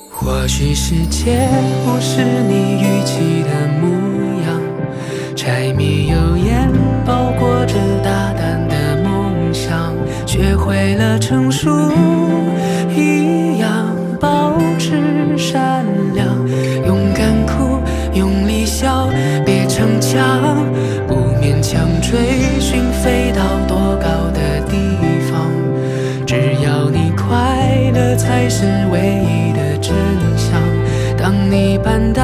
或许世界不是你预期的模样，柴米油盐包裹着大胆的梦想，学会了成熟一样保持善良，勇敢哭，用力笑，别逞强，不勉强追寻飞到多高的地方，只要你快乐才是唯一的真相。当你搬